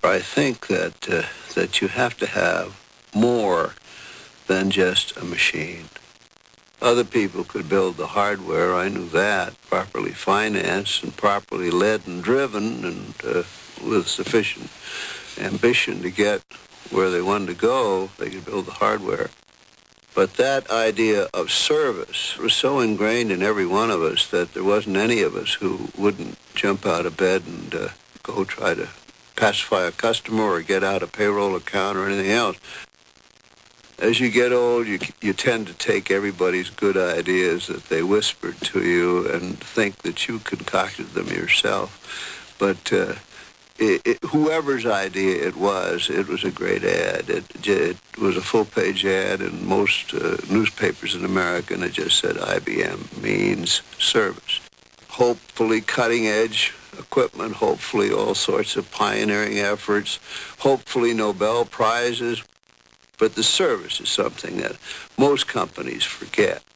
I think that you have to have more than just a machine. Other people could build the hardware, I knew that, properly financed and properly led and driven and with sufficient ambition to get where they wanted to go, they could build the hardware. But that idea of service was so ingrained in every one of us that there wasn't any of us who wouldn't jump out of bed and go try to pacify a customer or get out a payroll account or anything else. As you get old, you tend to take everybody's good ideas that they whispered to you and think that you concocted them yourself. But whoever's idea it was a great ad. It was a full-page ad in most newspapers in America, and it just said IBM means service. Hopefully cutting-edge equipment, hopefully all sorts of pioneering efforts, hopefully Nobel Prizes. But the service is something that most companies forget.